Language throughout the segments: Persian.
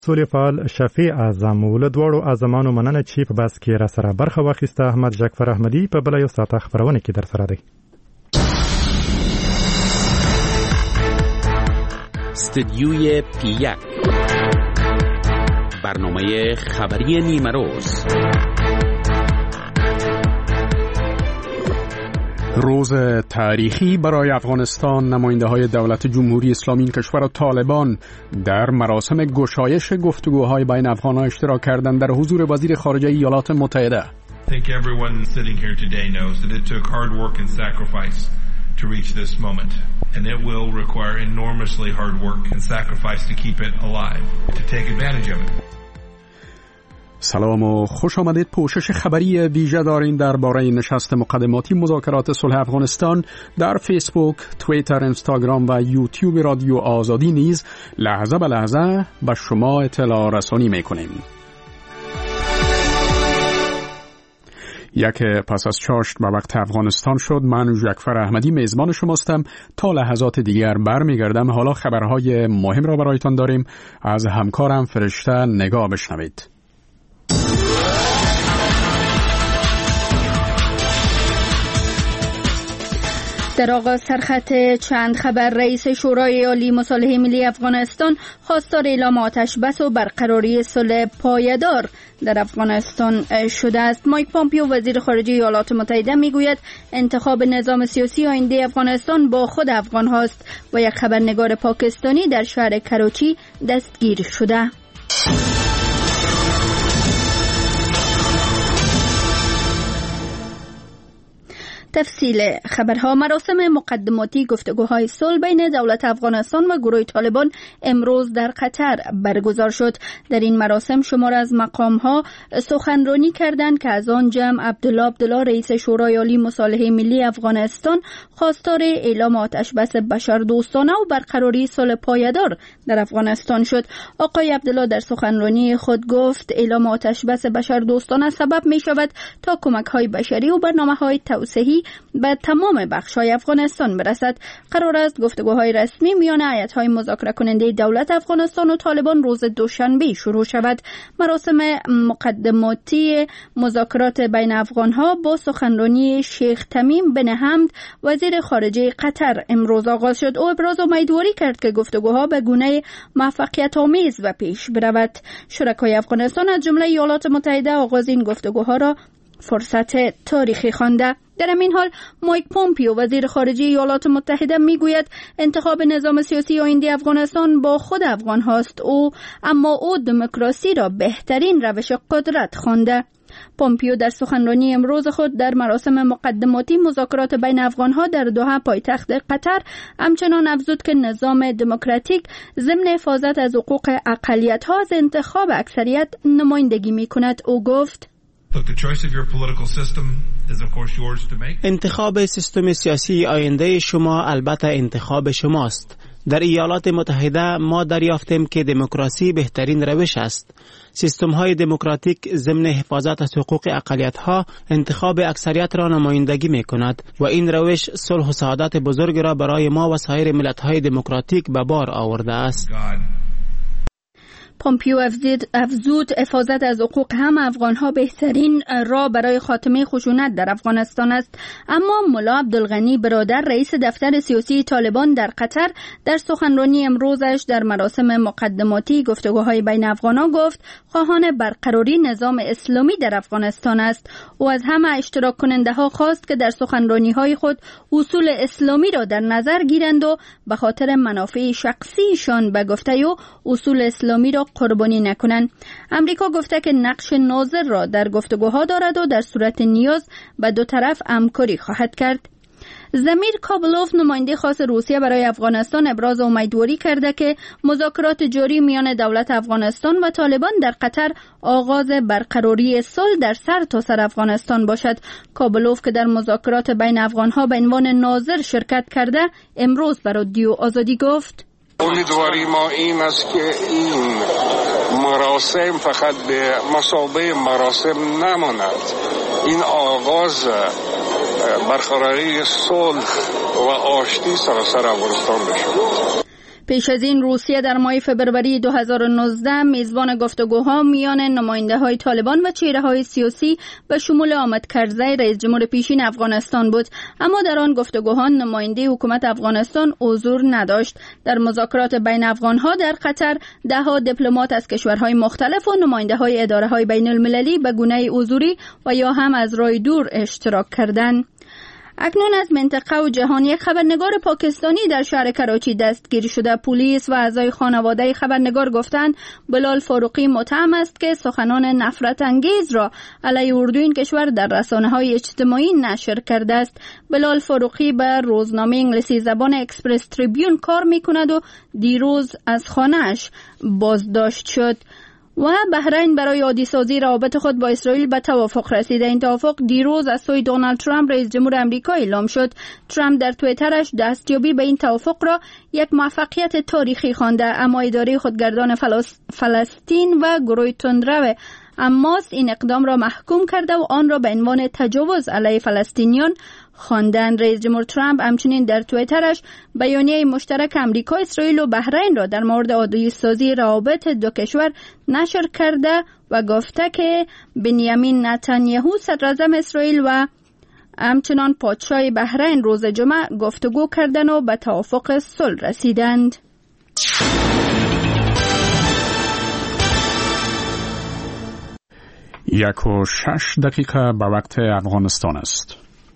سولې فعال شفیع اعظم له دواړو اعظمانو مننه چې په بحث کې راسره برخه واخیسته. احمد جعفر احمدي په بله یو ساعته خپرونه کې در سره دی. استدیوی پی1 برنامه خبری نیمروز. روز تاریخی برای افغانستان، نماینده‌های دولت جمهوری اسلامی این کشور و طالبان در مراسم گشایش گفتگوهای بین افغان‌ها اشتراک کردند در حضور وزیر خارجه ایالات متحده. I think everyone sitting here today knows that it took hard work and sacrifice to reach this moment, and it will require enormously hard work and sacrifice to keep it alive, to take advantage of it. سلام و خوش آمدید. پوشش خبری ویژه دارین درباره نشست مقدماتی مذاکرات صلح افغانستان در فیسبوک، توییتر، اینستاگرام و یوتیوب رادیو آزادی نیز لحظه به لحظه به شما اطلاع رسانی میکنیم. یک پس از چاشت به وقت افغانستان شد. من جعفر احمدی میزبان شماستم. تا لحظات دیگر برمیگردم. حالا خبرهای مهم را برایتان داریم. از همکارم فرشته نگاه بشنوید. در آغاز سرخط چند خبر، رئیس شورای عالی مصالحه ملی افغانستان خواستار اعلام آتش بس و برقراری صلح پایدار در افغانستان شده است. مایک پامپیو وزیر خارجه ایالات متحده میگوید انتخاب نظام سیاسی آینده افغانستان با خود افغان هاست و یک خبرنگار پاکستانی در شهر کراچی دستگیر شده. تفصیل خبرها. مراسم مقدماتی گفتگوهای صلح بین دولت افغانستان و گروه طالبان امروز در قطر برگزار شد. در این مراسم شمار از مقامها سخنرانی کردند که از آن جمع عبدالله رئیس شورای عالی مصالحه ملی افغانستان خواستار اعلام آتش بس بشردوستانه و برقراری صلح پایدار در افغانستان شد. آقای عبدالله در سخنرانی خود گفت اعلام آتش بس بشردوستانه سبب می شود تا کمک‌های بشری و برنامه‌های توسعه‌ای به تمام بخش‌های افغانستان برسد. قرار است گفتگوهای رسمی میان هیئت‌های مذاکره کننده دولت افغانستان و طالبان روز دوشنبه شروع شود. مراسم مقدماتی مذاکرات بین افغان‌ها با سخنرانی شیخ تمیم بن حمد وزیر خارجه قطر امروز آغاز شد. او ابراز امیدواری کرد که گفتگوها به گونه موفقیت‌آمیز و پیش برود. شرکای افغانستان از جمله ایالات متحده آغاز این گفتگوها را فرصت تاریخی خوانده. در همین حال مایک پامپیو وزیر خارجه ایالات متحده میگوید انتخاب نظام سیاسی آینده افغانستان با خود افغان هاست. اما او دموکراسی را بهترین روش قدرت خوانده. پامپیو در سخنرانی امروز خود در مراسم مقدماتی مذاکرات بین افغانها در دوحه پایتخت قطر همچنان افزود که نظام دموکراتیک ضمن حفاظت از حقوق اقلیت‌ها از انتخاب اکثریت نمایندگی می‌کند. او گفت انتخاب سیستم سیاسی آینده شما البته انتخاب شماست. در ایالات متحده ما دریافتیم که دموکراسی بهترین روش است. سیستم های دموکراتیک ضمن حفاظت از حقوق اقلیت ها انتخاب اکثریت را نمایندگی می کند و این روش صلح و سعادت بزرگ را برای ما و سایر ملت های دموکراتیک به بار آورده است. پامپیو افزود حفاظت از حقوق هم افغانها بهترین راه برای خاتمه خشونت در افغانستان است. اما ملا عبدالغنی برادر رئیس دفتر سیاسی طالبان در قطر در سخنرانی امروزش در مراسم مقدماتی گفتگوهای بین افغانها گفت خواهان برقراری نظام اسلامی در افغانستان است. او از همه اشتراک کننده ها خواست که در سخنرانی های خود اصول اسلامی را در نظر گیرند و به خاطر منافع شخصیشان به گفته او اصول اسلامی را قربانی نکنند. امریکا گفته که نقش ناظر را در گفتگوها دارد و در صورت نیاز به دو طرف همکاری خواهد کرد. زمیر کابلوف نماینده خاص روسیه برای افغانستان ابراز امیدواری کرده که مذاکرات جاری میان دولت افغانستان و طالبان در قطر آغاز برقراری صلح در سرتاسر افغانستان باشد. کابلوف که در مذاکرات بین افغانها به عنوان ناظر شرکت کرده امروز به رادیو آزادی گفت امیدواری ما این است که این مراسم فقط به مثابه مراسم نماند. این آغاز برقراری صلح و آشتی سراسر افغانستان بشه. پیش از این روسیه در ماه فوریه 2019 میزبان گفتگوها میان نماینده‌های طالبان و چهره‌های سیاسی به شمول حامد کرزی رئیس جمهور پیشین افغانستان بود، اما در آن گفتگوها نماینده حکومت افغانستان حضور نداشت. در مذاکرات بین افغان‌ها در قطر 10 دیپلمات از کشورهای مختلف و نماینده‌های اداره‌های بین‌المللی به گونه حضوری و یا هم از راه دور اشتراک کردند. اکنون از منطقه و جهان یک خبرنگار پاکستانی در شهر کراچی دستگیر شده. پلیس و اعضای خانواده خبرنگار گفتند بلال فاروقی متهم است که سخنان نفرت انگیز را علیه اردو این کشور در رسانه‌های اجتماعی نشر کرده است. بلال فاروقی به روزنامه انگلیسی زبان اکسپرس تریبیون کار می‌کند و دیروز از خانه‌اش بازداشت شد. و بحرین برای عادی سازی روابط خود با اسرائیل به توافق رسیده. این توافق دیروز از سوی دونالد ترامپ رئیس جمهور آمریکا اعلام شد. ترامپ در توییترش دستیابی به این توافق را یک موفقیت تاریخی خوانده، اما اداره خودگردان فلسطین و گروه تندرو حماس این اقدام را محکوم کرده و آن را به عنوان تجاوز علیه فلسطینیان خواندند. رئیس جمهور ترامپ همچنین در توییترش بیانیه مشترک آمریکا، اسرائیل و بحرین را در مورد عادی سازی روابط دو کشور نشر کرده و گفته که بنیامین نتانیاهو صدراعظم اسرائیل و همچنان پادشاه بحرین روز جمعه گفتگو کردند و به توافق صلح رسیدند. 1:06 به وقت افغانستان است.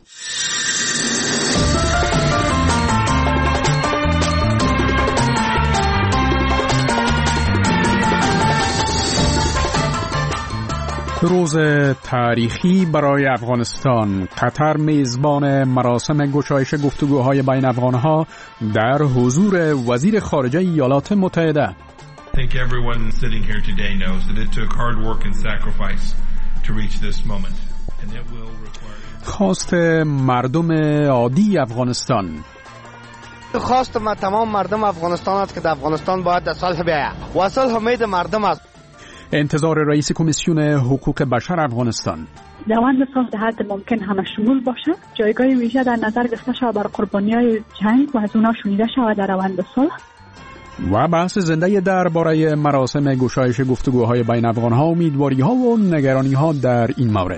روز تاریخی برای افغانستان. قطر میزبان مراسم گشایش گفتگوهای بین افغانها در حضور وزیر خارجه ایالات متحده. I think everyone sitting here today knows that it took hard work and sacrifice to reach this moment. And it will require... خواست مردم عادی افغانستان. خواست ما تمام مردم افغانستان است که در افغانستان باید در صلح بیاید و صلح امید مردم است. انتظار رئیس کمیسیون حقوق بشر افغانستان. روند صلح در حد ممکن همه شمول باشد. جایگاه ویژه در نظر گرفته شود بر قربانی‌های جنگ و از اونها شنیده شود در روند صلح. و بحث زنده درباره مراسم گشایش گفتگوهای بین افغان‌ها، امیدواری‌ها و نگرانی‌ها در این مورد.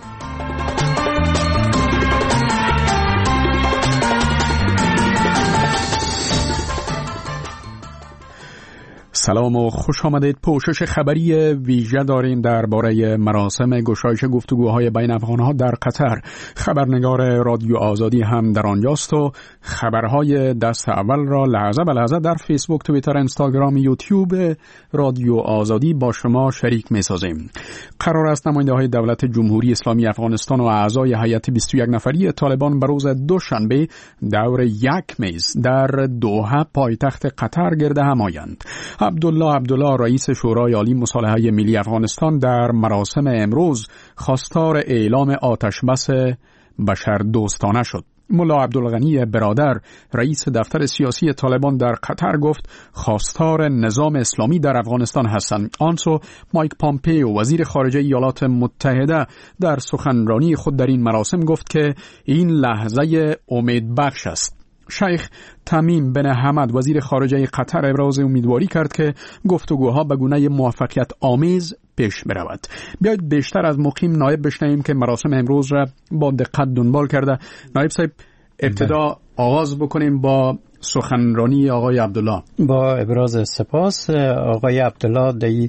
سلام و خوش آمدید. پوشش خبری ویژه داریم درباره مراسم گشایش گفتگوهای بین افغان‌ها در قطر. خبرنگار رادیو آزادی هم در آنجاست و خبرهای دست اول را لحظه به لحظه در فیسبوک، توییتر، اینستاگرام، یوتیوب رادیو آزادی با شما شریک می‌سازیم. قرار است نماینده‌های دولت جمهوری اسلامی افغانستان و اعضای هیئت 21 نفری طالبان به روز دوشنبه دور یک میز در دوحه پایتخت قطر گرد هم آیند. عبدالله رئیس شورای عالی مصالحه ملی افغانستان در مراسم امروز خواستار اعلام آتشبس بشردوستانه شد. ملا عبدالغنی برادر رئیس دفتر سیاسی طالبان در قطر گفت خواستار نظام اسلامی در افغانستان هستند. آنسو مایک پامپیو وزیر خارجه ایالات متحده در سخنرانی خود در این مراسم گفت که این لحظه امیدبخش است. شیخ تمیم بن حمد وزیر خارجه قطر ابراز امیدواری کرد که گفتگوها به گونه موفقیت آمیز پیش برود. بیایید بیشتر از مقیم نایب بشنویم که مراسم امروز را با دقت دنبال کرده. نایب صاحب، ابتدا آغاز بکنیم با سخنرانی آقای عبدالله. با ابراز سپاس آقای عبدالله در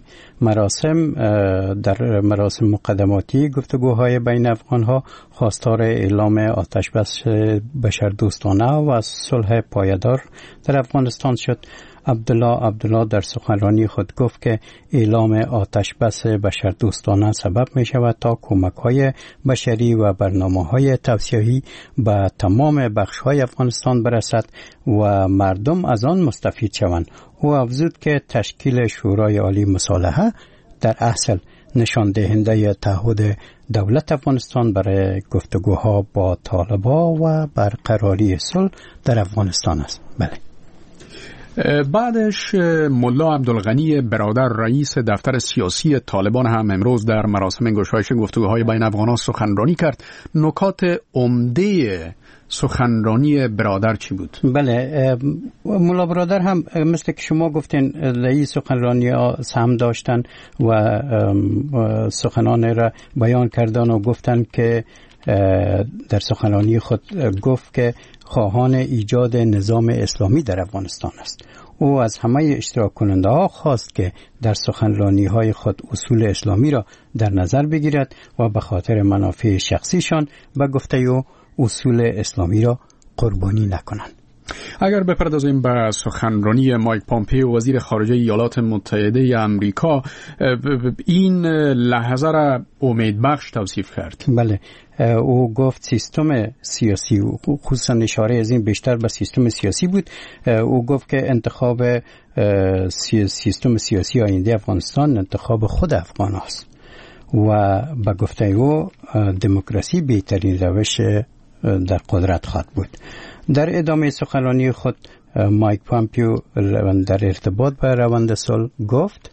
مراسم مقدماتی گفتگوهای بین افغانها خواستار اعلام آتشبس بشردوستانه و صلح پایدار در افغانستان شد. عبدالله در سخنرانی خود گفت که اعلام آتشبس بشردوستانه سبب می شود تا کمک‌های بشری و برنامه‌های توسعه‌ای به تمام بخش‌های افغانستان برسد و مردم از آن مستفید شوند. او افزود که تشکیل شورای عالی مصالحه در اصل نشان دهنده تعهد دولت افغانستان برای گفتگوها با طالبان و برقراری صلح در افغانستان است. بله. بعدش ملا عبدالغنی برادر رئیس دفتر سیاسی طالبان هم امروز در مراسم گشایش گفتگوهای بین افغانان سخنرانی کرد. نکات عمده سخنرانی برادر چی بود؟ بله، ملا برادر هم مثل که شما گفتین این سخنرانی سهم داشتن و سخنان را بیان کردن و گفتن که در سخنرانی خود گفت که خواهان ایجاد نظام اسلامی در افغانستان است. او از همه اشتراک کننده ها خواست که در سخنرانی های خود اصول اسلامی را در نظر بگیرد و به خاطر منافع شخصیشان به گفته او اصول اسلامی را قربانی نکنند. اگر بپردازیم به سخنرانی مایک پامپیو وزیر خارجه ایالات متحده آمریکا، این لحظه را امیدبخش توصیف کرد. بله، او گفت سیستم سیاسی، خصوصا اشاره از این بیشتر به سیستم سیاسی بود. او گفت که انتخاب سیستم سیاسی آینده افغانستان انتخاب خود افغان است و به گفته او دموکراسی بهترین روش در قدرت خواهد بود. در ادامه سخنرانی خود مایک پامپیو در ارتباط با روند صلح گفت: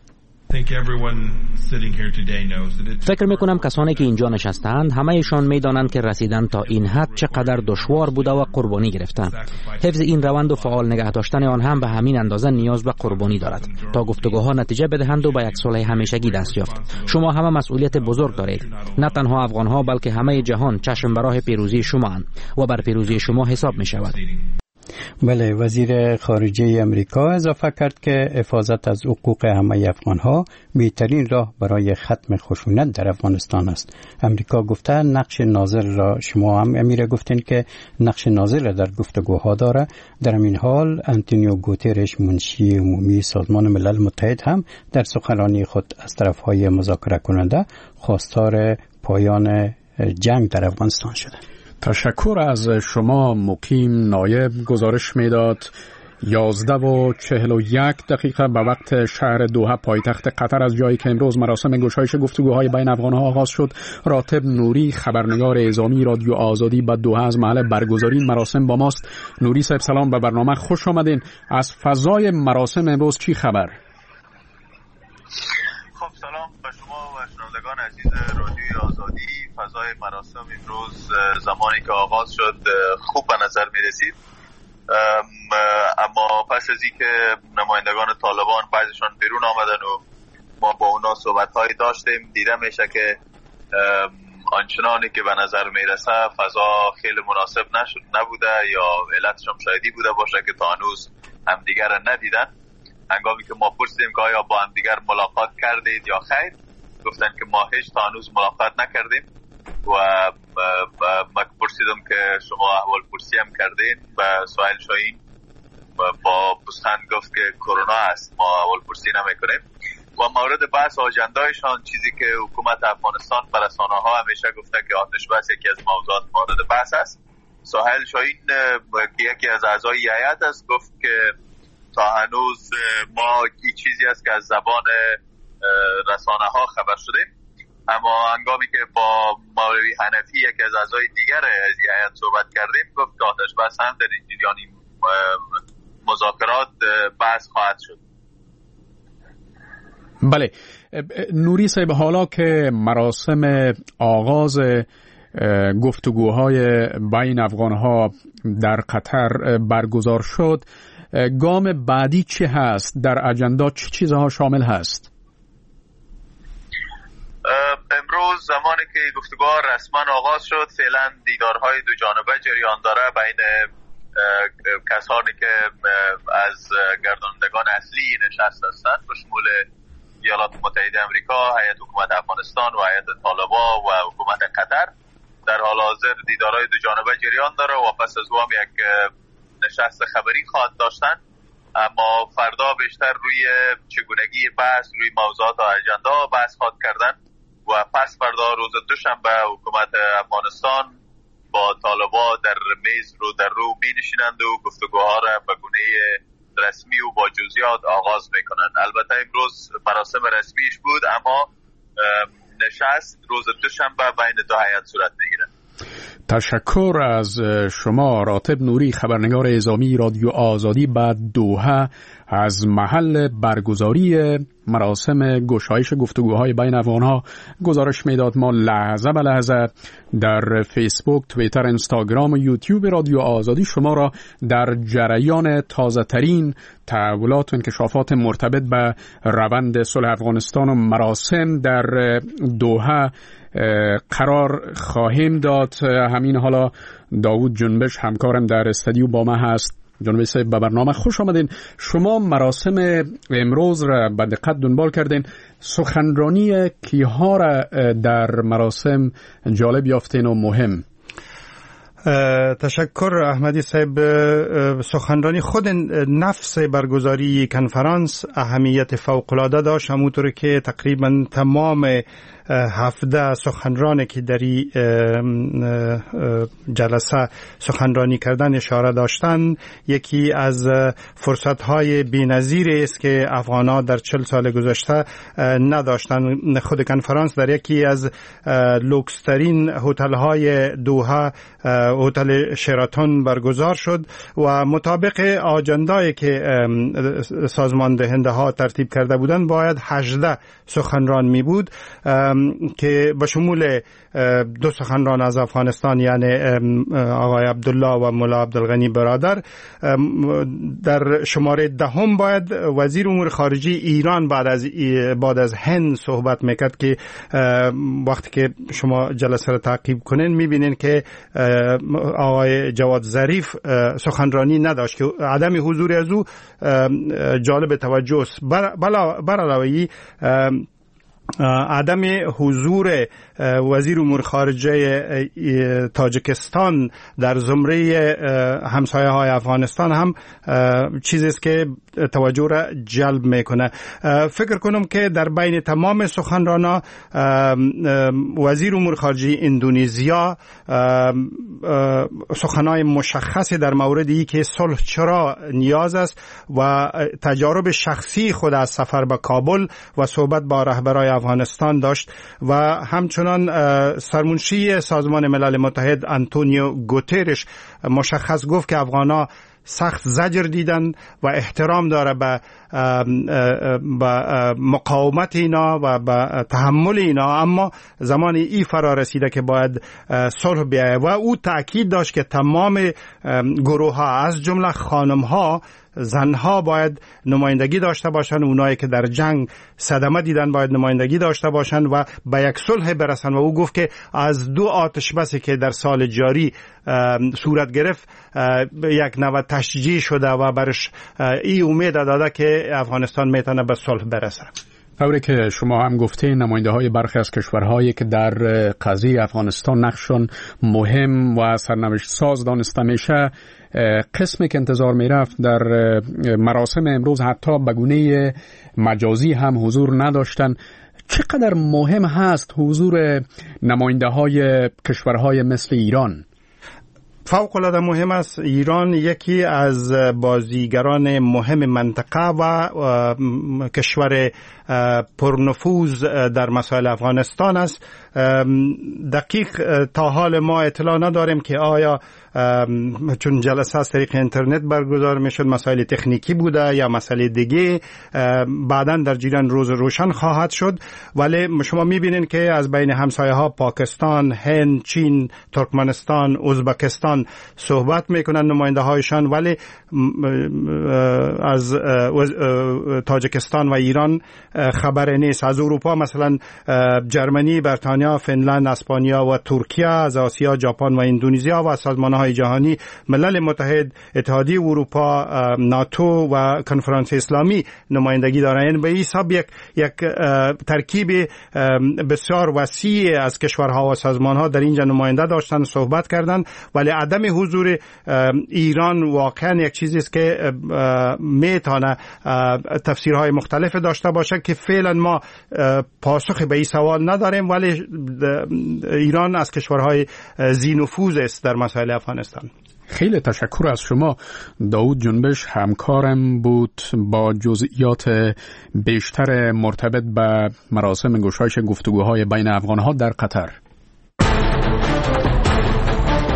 فکر میکنم کسانی که اینجا نشستند همه‌شان میدانند که رسیدن تا این حد چقدر دشوار بوده و قربانی گرفتند. حفظ این روند و فعال نگه داشتن آن هم به همین اندازه نیاز به قربانی دارد تا گفتگوها نتیجه بدهند و به یک صلح همیشگی دست یافت. شما همه مسئولیت بزرگ دارید، نه تنها افغان‌ها بلکه همه جهان چشم به راه پیروزی شما اند و بر پیروزی شما حساب می شود. بله، وزیر خارجه امریکا اضافه کرد که حفاظت از حقوق همه افغان‌ها بهترین راه برای ختم خشونت در افغانستان است. امریکا گفته نقش ناظر را، شما هم امیر گفتین که نقش ناظر را در گفتگوها داره. در این حال آنتونیو گوترش منشی عمومی سازمان ملل متحد هم در سخنرانی خود از طرف‌های مذاکره کننده خواستار پایان جنگ در افغانستان شده. تشکر از شما. مقیم نایب گزارش میداد 11:41 به وقت شهر دوحه پایتخت قطر، از جایی که امروز مراسم گشایش گفتگوهای بین افغان‌ها آغاز شد. راتب نوری، خبرنگار اعزامی رادیو آزادی به دوحه از محل برگزاری مراسم با ماست. نوری صاحب سلام، به برنامه خوش آمدین. از فضای مراسم امروز چی خبر؟ خب سلام به شما و شنوندگان عزیز رادیوی آزادی. فضای مراسم امروز زمانی که آغاز شد خوب به نظر می رسید، اما پس از اینکه نمایندگان طالبان بعضیشان بیرون آمدن و ما با اونا صحبت‌هایی داشتیم، دیده میشه که آنچنانی که به نظر میرسه فضا خیلی مناسب نبوده یا علتش هم شایدی بوده باشه که تا هنوز همدیگر را ندیدن. هنگامی که ما پرسیدیم که آیا با همدیگر ملاقات کردید یا خیر، گفتن که ما هیچ تا هنوز ملاقات نکردیم و من پرسیدم که شما احوال پرسی هم کردین و سهیل شاهین با پوزخند گفت که کرونا است، ما احوال پرسی نمیکنیم. و مورد بحث آجندهایشان، چیزی که حکومت افغانستان به رسانه‌ها همیشه گفته که آتش بس یکی از موضوعات مورد بحث است. سهیل شاهین که یکی از اعضای هیئت است گفت که تا هنوز ما این چیزی است که از زبان رسانه‌ها خبر شده، اما هنگامی که با مولوی حنفی یکی از اعضای دیگر از هیئت صحبت کردیم گفت که آتش بس هم در این جریان مذاکرات بحث خواهد شد. بله نوری صاحب، حالا که مراسم آغاز گفتگوهای بین افغانها در قطر برگزار شد، گام بعدی چه هست؟ در اجندا چه چیزها شامل هست؟ امروز زمانی که گفتگوها رسما آغاز شد، فعلا دیدارهای دو جانبه جریان داره بین کسانی که از گردانندگان اصلی نشست هستند به شمول ایالات متحده آمریکا، هیئت حکومت افغانستان و هیئت طالبان و حکومت قطر. در حال حاضر دیدارهای دو جانبه جریان داره و پس از او هم یک نشست خبری خواهد داشتن، اما فردا بیشتر روی چگونگی بحث روی موضوعات و اجندا بحث خواهد کردن و پس فردا روز دوشنبه حکومت افغانستان با طالبان در میز رو در رو می نشینند و گفتگوها را به گونه رسمی و با جزئیات آغاز میکنند. البته امروز مراسم رسمیش بود، اما نشست روز دوشنبه بین دو هیئت صورت میگیره. تشکر از شما راتب نوری، خبرنگار اعزامی رادیو آزادی. بعد دوحه از محل برگزاری مراسم گشایش گفتگوهای بین افغانها گزارش میداد. ما لحظه به لحظه در فیسبوک، توییتر، اینستاگرام و یوتیوب رادیو آزادی شما را در جریان تازه ترین تحولات و انکشافات مرتبط به روند صلح افغانستان و مراسم در دوحه قرار خواهیم داد. همین حالا داوود جنبش همکارم در استودیو با ما هست. جنبش صاحب، به برنامه خوش آمدین. شما مراسم امروز را به دقت دنبال کردین. سخنرانی کیها را در مراسم جالب یافتین و مهم؟ تشکر احمدی صاحب. سخنرانی خود نفس برگزاری کنفرانس اهمیت فوق‌العاده داشت، همونطور که تقریبا تمام 17 سخنرانی که در جلسه سخنرانی کردن اشاره داشتن. یکی از فرصت‌های بی‌نظیری است که افغان‌ها در 40 سال گذشته نداشتن. خود کنفرانس در یکی از لوکس‌ترین هتل‌های دوحه، هتل شراتون برگزار شد و مطابق آجندایی که سازمان دهنده ها ترتیب کرده بودند باید 18 سخنران می بود که به شمول 2 سخنران از افغانستان، یعنی آقای عبدالله و مولا عبدالغنی برادر. در شماره 10 باید وزیر امور خارجه ایران بعد از هند صحبت میکرد که وقتی که شما جلسه را تعقیب کنین میبینین که آقای جواد ظریف سخنرانی نداشت که عدم حضور از او جالب توجه است. بر علاوه عدم حضور وزیر امور خارجه تاجیکستان در زمره همسایه های افغانستان هم چیزی است که توجه را جلب میکنه. فکر کنم که در بین تمام سخنرانا وزیر امور خارجه اندونزیا سخنای مشخصی در مورد ای که صلح چرا نیاز است و تجارب شخصی خود از سفر به کابل و صحبت با رهبرای افغانستان داشت و همچنان سرمنشی سازمان ملل متحد آنتونیو گوترش مشخص گفت که افغان‌ها سخت زجر دیدن و احترام داره به مقاومت اینا و به تحمل اینا، اما زمان ای فرا رسیده که باید صلح بیاید و او تأکید داشت که تمام گروه ها از جمله خانم ها، زنها باید نمایندگی داشته باشند. اونایی که در جنگ صدمه دیدن باید نمایندگی داشته باشند و به یک صلح برسند. و او گفت که از 2 آتش بسی که در سال جاری صورت گرفت یک نوع تشجیع شده و برش ای امید داده که افغانستان میتونه به صلح برسه. طوری که شما هم گفتین، نماینده های برخی از کشورهایی که در قضیه افغانستان نقششون مهم و سرنوشت ساز دانسته میشه، قسمی که انتظار میرفت در مراسم امروز حتی به گونه مجازی هم حضور نداشتن. چقدر مهم هست حضور نماینده های کشورهای مثل ایران؟ فوق العاده مهم است. ایران یکی از بازیگران مهم منطقه و کشور پرنفوذ در مسائل افغانستان است. دقیق تا حال ما اطلاع نداریم که آیا چون جلسه از طریق اینترنت برگزار میشد مسائل تکنیکی بوده یا مسئله دیگه، بعداً در جریان روز روشن خواهد شد. ولی شما میبینین که از بین همسایه ها پاکستان، هند، چین، ترکمنستان، ازبکستان صحبت میکنن نماینده هایشان، ولی از تاجیکستان و ایران خبر نیست. از اروپا مثلا جرمنی، بریتانیا، فنلند، اسپانیا و ترکیه، از آسیا یک اندونزیا و سازمان‌های جهانی، ملل متحد، اتحادیه اروپا، ناتو و کنفرانس اسلامی نمایندگی دارند. به این حساب یک ترکیب بسیار وسیع از کشورها و سازمان‌ها در اینجا نماینده داشتن، صحبت کردند. ولی عدم حضور ایران واقعا یک چیزی است که میتونه تفسیرهای مختلف داشته باشه که فعلا ما پاسخ به این سوال نداریم. ولی ایران از کشورهای ذی‌نفوذ است در مسائل افغانستان. خیلی تشکر از شما. داوود جنبش همکارم بود با جزئیات بیشتر مرتبط به مراسم گشایش گفتگوهای بین افغانها در قطر.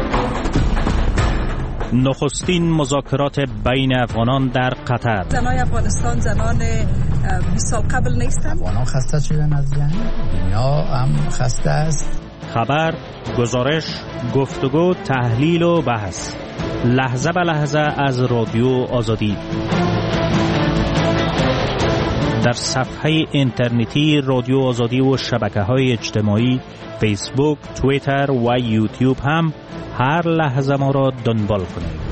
نخستین مذاکرات بین افغانان در قطر. زنان افغانستان زنان 20 سال قبل نیستند. افغانان خسته شدن از جنگ، دنیا هم خسته است. خبر، گزارش، گفتگو، تحلیل و بحث، لحظه به لحظه از رادیو آزادی. در صفحه اینترنتی رادیو آزادی و شبکه‌های اجتماعی فیسبوک، توییتر و یوتیوب هم هر لحظه ما را دنبال کنید.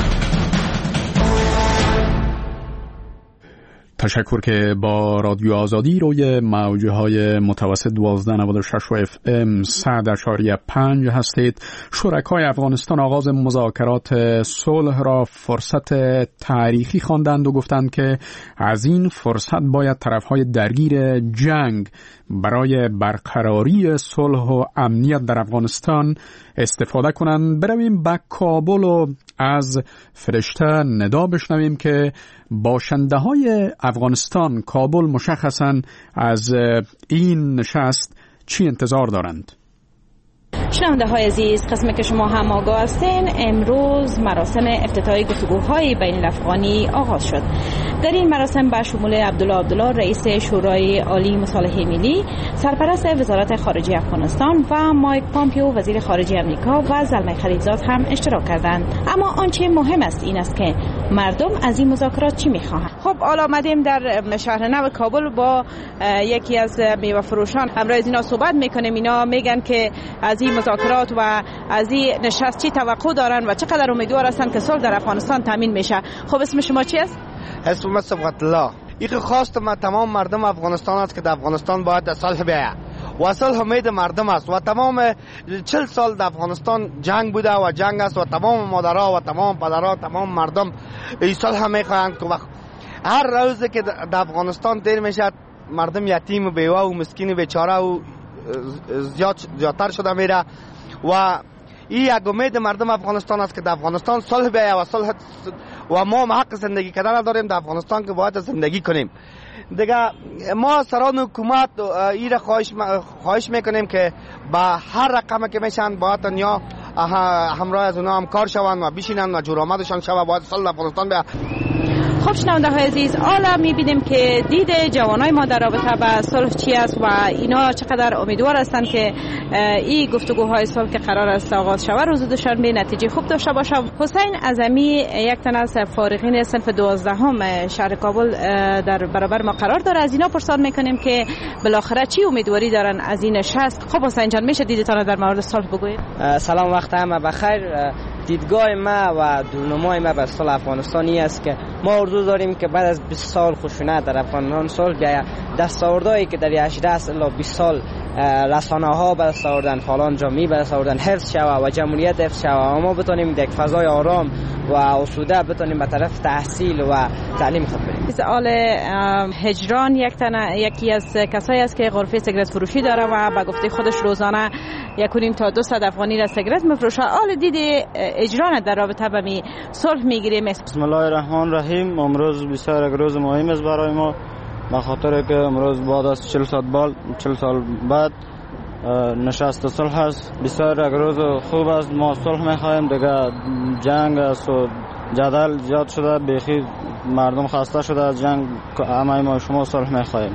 تشکر که با رادیو آزادی روی موج‌های متوسط 1296 و FM 100.5 هستید. شرکای افغانستان آغاز مذاکرات صلح را فرصت تاریخی خواندند و گفتند که از این فرصت باید طرف‌های درگیر جنگ برای برقراری صلح و امنیت در افغانستان استفاده کنند. برویم به کابل و از فرشته ندا بشنویم که باشنده‌های افغانستان کابل مشخصاً از این نشست چی انتظار دارند. شنونده های عزیز، قسمی که شما هم آگاه هستین، امروز مراسم افتتاحی گفتگوهای بین الافغانی آغاز شد. در این مراسم به شمول عبدالله رئیس شورای عالی مصالحه ملی، سرپرست وزارت خارجه افغانستان و مایک پامپیو وزیر خارجه امریکا و زلمه خلیلزاد هم اشتراک کردند. اما آنچه مهم است این است که مردم از این مذاکرات چی می‌خواهند. خب حالا آمدیم در شهر نو کابل با یکی از میوه فروشان همراه از اینا صحبت می‌کنیم. اینا میگن که از این مذاکرات و از این نشست چی توقع دارن و چقدر امیدوار هستن که صلح در افغانستان تامین میشه. خب اسم شما چی است؟ اسم من صبغت الله. این خواست ما تمام مردم افغانستان است که در افغانستان باید صلح بیاید و صلح امید مردم است و تمام 40 سال در افغانستان جنگ بوده و جنگ است و تمام مادرها و تمام پدرها تمام مردم این صلح میخواهند که هر روزی که در افغانستان دیر میشه مردم یتیم و بیوه و مسکین و بیچاره و زیادتر شده میره و این یک امید مردم افغانستان است که در افغانستان صلح بیاید و صلح و ما حق زندگی کردن نداریم در افغانستان که باید زندگی کنیم. دیگه ما سران حکومت این خواهش میکنیم که با هر رقم که میشن باید دنیا همراه از اونا همکار شوند و بشینن و جورآمدشان شود باید صلح افغانستان بیاید. خب شنونده های عزیز، حالا میبینیم که دید جوانای ما در رابطه با صلح چی است و اینا چقدر امیدوار هستند که این گفتگوهای صلح که قرار است آغاز شود روز دوشنبه نتیجه خوب داشته باشه. حسین اعظمی یک تن از فارغین صنف 12 شهر کابل در برابر ما قرار داره. از اینا پرسان میکنیم که بالاخره چی امیدواری دارن از این نشست. خب حسین جان، میشه دیدتان در مورد صلح بگویید؟ سلام، وقت همه بخیر. دیدگاه ما و دورنمای ما به صلح افغانستانی است که ما آرزو داریم که بعد از 20 سال خشونت در افغانستان صلح بیاید. دستاوردهایی که در 18 الی 20 سال رسانه‌ها به دست آوردن، فعالان جامعی به دست آوردن حفظ شود و جمهوریت حفظ شود و ما بتونیم در یک فضای آرام و آسوده بتونیم به طرف تحصیل و تعلیم خود بریم. آل هجران یکی از کسایی است که غرفه سیگارت فروشی داره و به گفته خودش روزانه 1.5 تا 2 صد افغانی را سیگارت میفروشه. آل دید اجران در رابطه با می صلح میگیریم. بسم الله الرحمن الرحیم. امروز بسیار یک روز مهم است برای ما، به خاطر که امروز بعد از 40 سال بعد نشست صلح است. بسیار یک روز خوب است. ما صلح میخواهیم. دیگه جنگ است و جدل زیاد شده، بیخی مردم خسته شده از جنگ. همه ما شما صلح میخواهیم.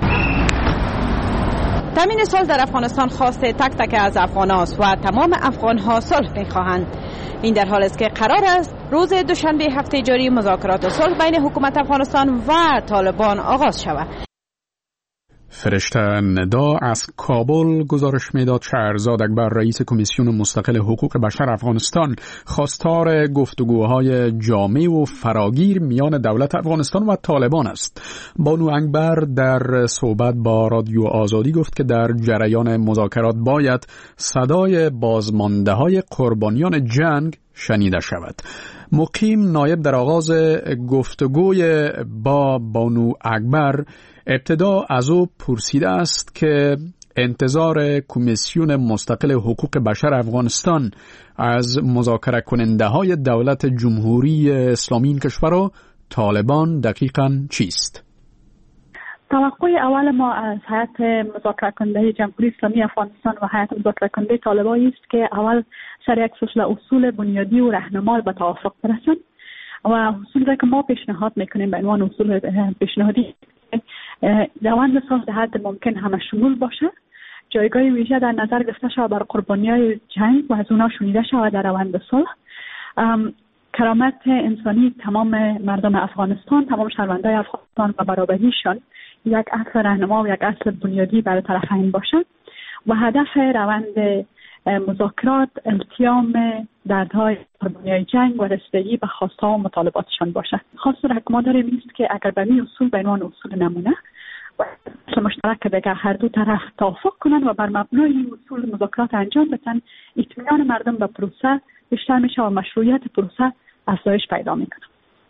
تامین صلح در افغانستان خواست تک تک از افغان است و تمام افغان ها صلح میخواهند. این در حال است که قرار است روز دوشنبه هفته جاری مذاکرات صلح بین حکومت افغانستان و طالبان آغاز شود. فرشته ندا از کابل گزارش میداد. شهرزاد اکبر رئیس کمیسیون مستقل حقوق بشر افغانستان خواستار گفتگوهای جامع و فراگیر میان دولت افغانستان و طالبان است. بانو اکبر در صحبت با رادیو آزادی گفت که در جریان مذاکرات باید صدای بازمانده‌های قربانیان جنگ شنیده شود. مقیم نایب در آغاز گفتگوی با بانو اکبر ابتدا از او پرسیده است که انتظار کمیسیون مستقل حقوق بشر افغانستان از مذاکره کننده های دولت جمهوری اسلامی این کشور و طالبان دقیقاً چیست؟ توقع اول ما از هیئت مذاکره کننده جمهوری اسلامی افغانستان و هیئت مذاکره کننده طالبان است که اول سر یک سلسله اصول بنیادی و راهنما به توافق برسند و اصولی که ما پیشنهاد میکنیم به عنوان اصول پیشنهادی روند صلح در حد ممکن همه شمول باشه، جایگاه ویژه در نظر گرفته شود بر قربانیای جنگ و از اونا شنیده شود در روند صلح، کرامت انسانی تمام مردم افغانستان، تمام شهروندان افغانستان و برابریشان یک اصل راهنما و یک اصل بنیادی برای طرفین باشد و هدف روند مذاکرات التیام دردهای قربانیای جنگ و رسیدگی به خواست‌ها و مطالباتشان باشد. خواست را که ما داریم این است که اگر به این اصول به عنوان اصول نمونه و اصل مشترک دیگر هر دو طرف توافق کنند و بر مبنای این اصول مذاکرات انجام بدن، اطمینان مردم به پروسه بیشتر میشه و مشروعیت پروسه افزایش پیدا میکنه.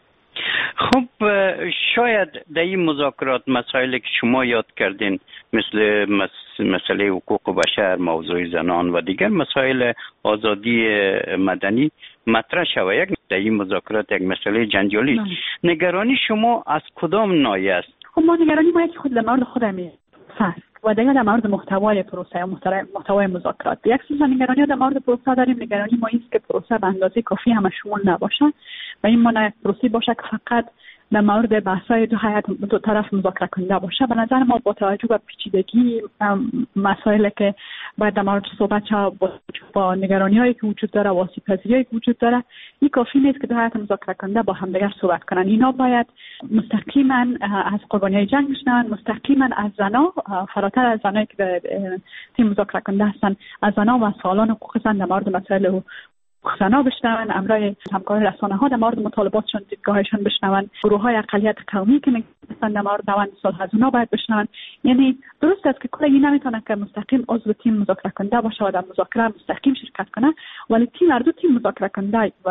خب شاید در این مذاکرات مسائلی که شما یاد کردین مثل مسئله حقوق بشر، موضوع زنان و دیگر مسائل آزادی مدنی مطرح شود، یک در این مذاکرات یک مسئله جنجالی است. نگرانی شما از کدام ناحیه است؟ خب ما نگرانی ما یک خود در مورد خودمی است و دیگر در مورد محتوای پروسه و محتوای مذاکرات. یک سوز نگرانی در مورد پروسه داریم. نگرانی ما است که پروسه به اندازه کافی همه شمول نباشه و این ما پروسه باشه که فقط در مورد بحث‌های دو طرف مذاکره کننده باشه. به نظر ما با توجه به پیچیدگی مسائلی که باید در مورد صحبت شود، با نگرانی‌هایی که وجود داره، واسطه‌پذیری‌هایی که وجود داره، این کافی نیست که دو هیئت مذاکره کننده با همدیگر صحبت کنن. اینا باید مستقیما از قربانیای جنگ بشنون، مستقیما از زنا، فراتر از زنایی که در تیم مذاکره کننده هستن، از زنا و سوالان حقوق زن در مورد مسائل زنا بشنون، امرای همکار رسانه‌ها در مورد مطالباتشون، دیدگاهشون بشنون، گروه‌های اقلیت قومی که نگفتن در مورد روند صلح از اونا باید بشنون. یعنی درست است که کل این نمیتونه که مستقیم عضو تیم مذاکره کننده باشه و در مذاکره مستقیم شرکت کنه، ولی هر دو تیم مذاکره کننده و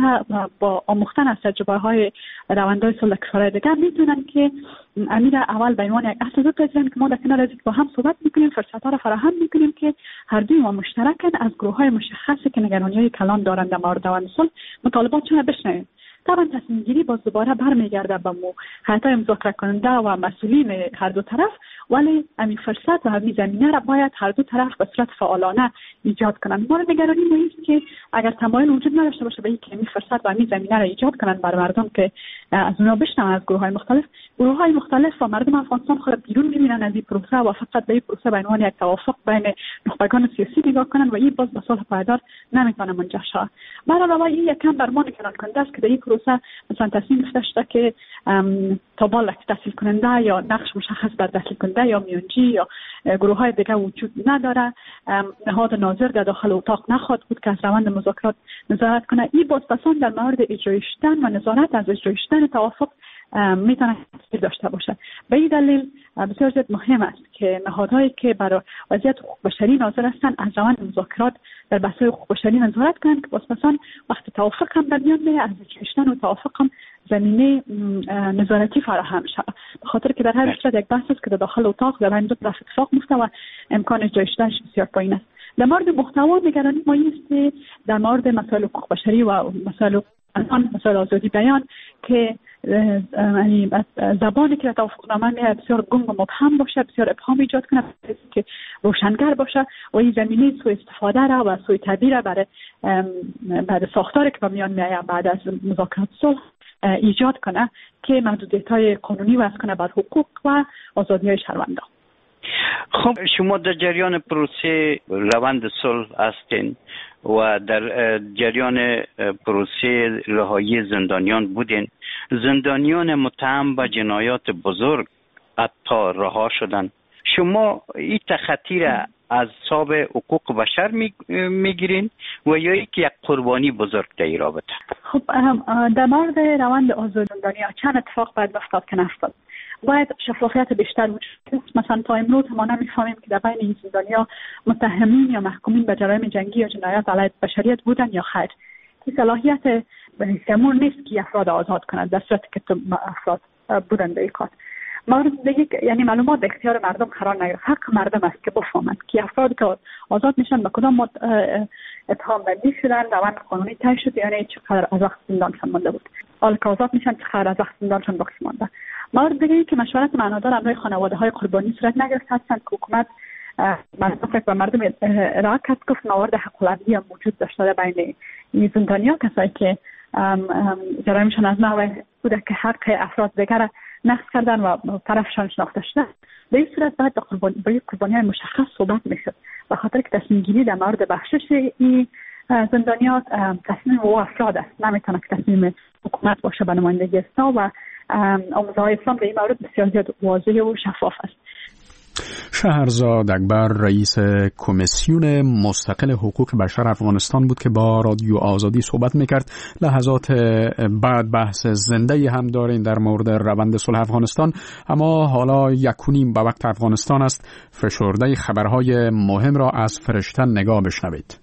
آموختن از تجربه‌های روندهای صلح کشورهای دیگر میتونن که امیر اول به عنوان یک اصل بپذیرن که ما در کنار از با هم صحبت میکنیم، فرصت‌ها را فراهم میکنیم که هر دوی ما مشترکاً از گروه‌های مشخصی که نگرانی‌های کلان دارند در مورد روند صلح مطالباتشون بشنویم. طبعا تصمیم گیری باز دوباره برمیگرده به هیئت‌های مذاکره کننده و مسئولین هر دو طرف، ولی همین فرصت و همین زمینه را باید هر دو طرف به صورت فعالانه ایجاد کنند. ما نگرانی ما است که اگر تمایل وجود نداشته باشه به اینکه همین فرصت و همین زمینه را ایجاد کنند برای مردم که از اونها بشنون، از گروه‌های مختلف و مردم افغانستان خود بیرون می‌بینن از این پروسه و فقط به این پروسه به عنوان یک توافق بین نخبگان سیاسی نگاه کنند و این باز به صلح پایدار نمیتونه منجر شود. برای این یکم بر ما نگران کننده است که در این پروسه مثلا تصمیم گرفته شده که تابال تحصیل کننده یا نقش مشخص بر تحصیل کننده یا میانجی یا گروه‌های دیگه وجود نداره. نهاد ناظر در داخل اتاق نخواهد بود که از روند مذاکرات نظارت کنه. این بازپسان در مورد اجرایی شدن و نظارت از اجرایی شدن توافق میتونه تاثیر داشته باشه. به این دلیل بسیار زیاد مهم است که نهادهایی که برای وضعیت حقوق بشری ناظر هستند از روند مذاکرات در بحث‌های حقوق بشری نظارت کنند که بازپسان وقتی توافق هم در میان میره از اجرایی شدن و توافق هم زمینه نظارتی فراهم شود، به خاطر که در هر صورت یک بحث است که در داخل اتاق در بین دو طرف اتفاق میفته و امکان اجرایی شدنش بسیار پایین است. در مورد محتوا نگرانی ما است در مورد مسائل حقوق بشری و مسائل آزادی بیان که زبانی که توافقنامه میاد بسیار گنگ و مبهم باشه، بسیار ابهام ایجاد کنه، که روشنگر باشه و این زمینه سوء استفاده را و سوء تعبیر برای بعد ساختاری که به میان میاد بعد از مذاکرات صلح ایجاد کنه که محدودیت‌های قانونی وضع کنه بر حقوق و آزادی‌های شهروندان. خب شما در جریان پروسه روند صلح هستین و در جریان پروسه رهایی زندانیان بودین. زندانیان متهم به جنایات بزرگ حتی رها شدن. شما این تخطی را از حساب حقوق بشر میگیرین و یا یک قربانی بزرگ در این رابطه؟ خب در مورد روند آزاد زندانیان چند اتفاق باید افتاد که نفتاد. باید شفافیت بیشتر وجود است. مثلا تا امروز ما نمی‌فهمیم که در بین این زندانی‌ها متهمین یا محکومین به جرایم جنگی یا جنایات علیه بشریت بودن یا خیر. این صلاحیت امور نیست که افراد آزاد کنند در صورتی که افراد بودن به این کار. یعنی معلومات در اختیار مردم قرار نگیره. حق مردم است که بفهمند که افرادی که آزاد میشن به کدام اتهام بندی شدن، روند قانونی طی شد، یعنی چقدر از وقت زندان مانده بود. آزاد میشن که خیر از وقت زندانشون باقی مانده. مورد دیگه که مشورت معنادار همراه خانواده‌های قربانی صورت نگرفت هستند که حکومت مردم عراق کرد گفت موارد حقوق العبدی هم موجود داشته بین این زندانیان، کسایی که جرایمشان از نوع بوده که حق افراد دیگر نقض کردن و طرفشان شناخته شده. به این صورت باید با قربانیان مشخص صحبت میشد، به خاطر که تصمیم گیری در مورد بخشش این زندانیات تصمیم و افراد است، نمیتونه که تصمیم حکومت باشه به نمایندگی اسلام و آموزه‌های اسلام به این مورد بسیار زیاد واضح و شفاف است. شهرزاد اکبر رئیس کمیسیون مستقل حقوق بشر افغانستان بود که با رادیو آزادی صحبت میکرد. لحظات بعد بحث زنده هم داریم در مورد روند صلح افغانستان، اما حالا 1:30 به وقت افغانستان است. فشرده خبرهای مهم را از فرشتن نگاه بشنوید.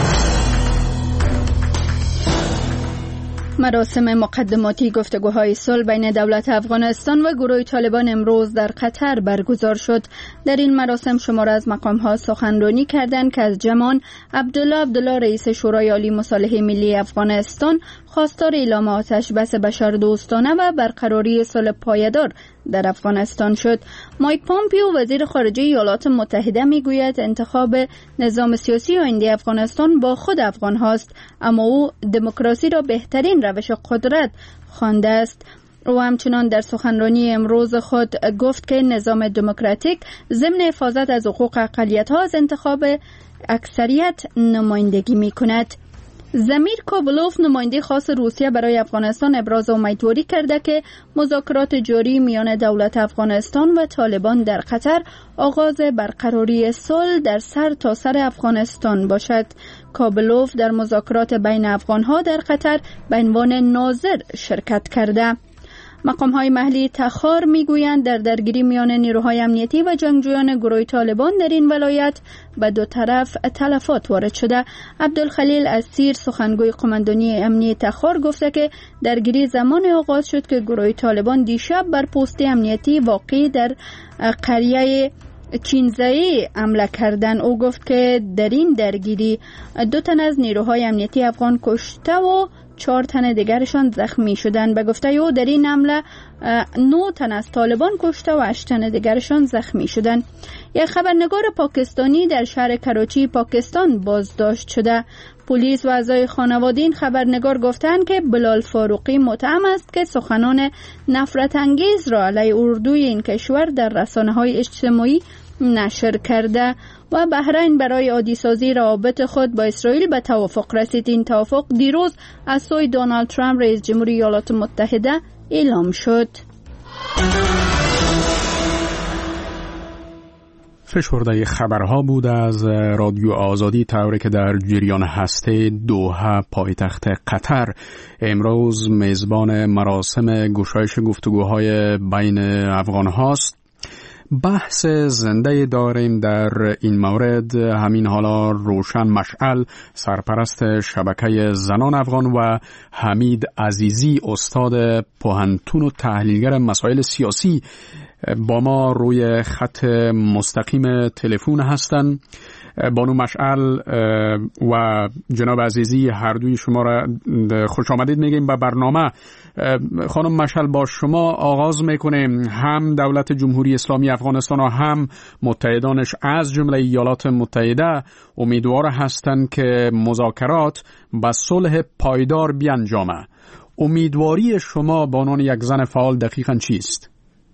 مراسم مقدماتی گفتگوهای صلح بین دولت افغانستان و گروه طالبان امروز در قطر برگزار شد. در این مراسم شمار از مقام‌ها سخنرانی کردند که از جمان عبدالله رئیس شورای عالی مصالحه ملی افغانستان خواستار اعلام آتش بس بشردوستانه و برقراری صلح پایدار در افغانستان شد. مایک پامپیو وزیر خارجه ایالات متحده میگوید انتخاب نظام سیاسی آینده افغانستان با خود افغان هاست، اما او دموکراسی را بهترین روش قدرت خوانده است. او همچنان در سخنرانی امروز خود گفت که نظام دموکراتیک ضمن حفاظت از حقوق اقلیت‌ها از انتخاب اکثریت نمایندگی می‌کند. زمیر کابلوف نماینده خاص روسیه برای افغانستان ابراز امیدواری کرده که مذاکرات جاری میان دولت افغانستان و طالبان در قطر آغاز برقراری صلح در سر تا سر افغانستان باشد. کابلوف در مذاکرات بین افغانها در قطر به عنوان ناظر شرکت کرده. مقام‌های محلی تخار میگویند در درگیری میان نیروهای امنیتی و جنگجویان گروه طالبان در این ولایت به دو طرف تلفات وارد شده. عبدالخلیل اسیر سخنگوی قماندانی امنیتی تخار گفته که درگیری زمان آغاز شد که گروه طالبان دیشب بر پست امنیتی واقع در قریه چینزایی حمله کردند. او گفت که در این درگیری 2 تن از نیروهای امنیتی افغان کشته و 4 تن دیگرشان زخمی شدند. به گفته او در این حمله 9 تن از طالبان کشته و 8 تن دیگرشان زخمی شدند. یک خبرنگار پاکستانی در شهر کراچی پاکستان بازداشت شده. پلیس و اعضای خانواده این خبرنگار گفتند که بلال فاروقی متهم است که سخنان نفرت انگیز را علیه اردوی این کشور در رسانه‌های اجتماعی نشر کرده و بحرین برای عادی سازی روابط خود با اسرائیل به توافق رسید. این توافق دیروز از سوی دونالد ترامپ رئیس جمهوری ایالات متحده اعلام شد. فشرده خبرها بود از رادیو آزادی، طوری که در جریان هسته دوحه پایتخت قطر امروز میزبان مراسم گشایش گفتگوهای بین افغان هاست. بحث زنده داریم در این مورد. همین حالا روشن مشعل سرپرست شبکه زنان افغان و حمید عزیزی استاد پوهنتون و تحلیلگر مسائل سیاسی با ما روی خط مستقیم تلفن هستند. بانو مشعل و جناب عزیزی هر دوی شما را خوش آمدید میگیم به برنامه. خانم مشعل با شما آغاز میکنیم. هم دولت جمهوری اسلامی افغانستان و هم متحدانش از جمله ایالات متحده امیدوار هستند که مذاکرات به صلح پایدار بیانجامه. امیدواری شما به عنوان یک زن فعال دقیقاً چیست؟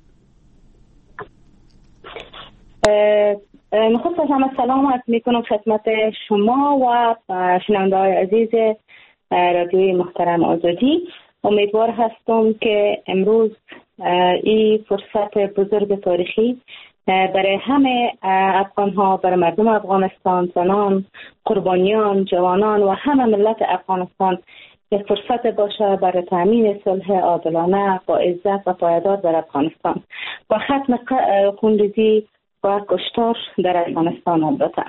نخست از همه سلام عرض میکنم خدمت شما و شنونده‌های عزیز رادیوی محترم آزادی. امیدوار هستم که امروز این فرصت بزرگ تاریخی برای همه افغان‌ها، برای مردم افغانستان، زنان، قربانیان، جوانان و همه ملت افغانستان یک فرصت باشه برای تامین صلح عادلانه با عزت و پایدار در افغانستان و ختم خونریزی و کشتار در افغانستان. البته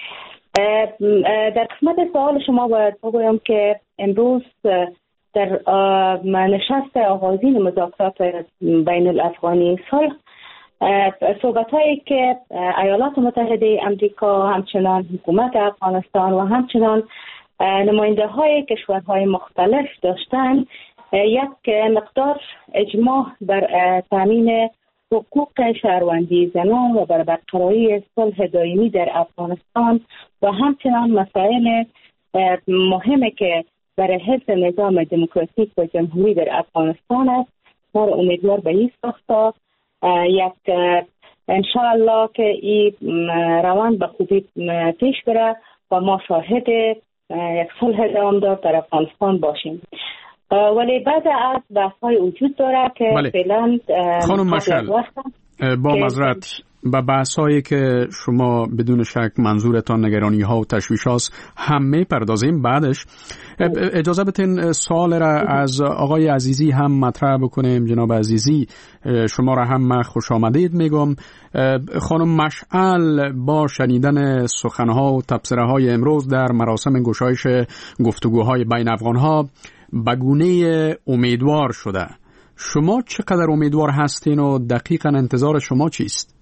در قسمت سوال شما باید بگویم که امروز در نشست آغازین مذاکرات بین الافغانی صلح صحبت‌هایی که ایالات متحده آمریکا، همچنان حکومت افغانستان و همچنان نماینده های کشورهای مختلف داشتند یک مقدار اجماع بر تامین حقوق شهروندی زنان و بر برقراری صلح دائمی در افغانستان و همچنان مسائل مهمی که برای حفظ نظام دموکراتیک و جمهوری در افغانستان است. ما امیدوار به این ساختا یک انشاءالله که این روند به خوبی پیش بره و ما شاهد یک صلح دوامدار در افغانستان باشیم. ولی بعد از بحث‌های وجود داره که فعلا خانم مشعل با معذرت به بحث‌هایی که شما بدون شک منظورتان نگرانی‌ها و تشویش‌هاست هم می‌پردازیم. بعدش اجازه بدین سوال را از آقای عزیزی هم مطرح بکنیم. جناب عزیزی شما را هم خوش آمدید میگم. خانم مشعل با شنیدن سخن‌ها و تبصره‌های امروز در مراسم گشایش گفتگوهای بین افغان‌ها به گونه امیدوار شده. شما چقدر امیدوار هستین و دقیقاً انتظار شما چیست؟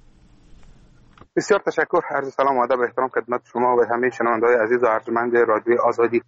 بسیار تشکر. عرض سلام و ادب و احترام خدمت شما و همه شنونده‌های عزیز و ارجمند رادیوی آزادی.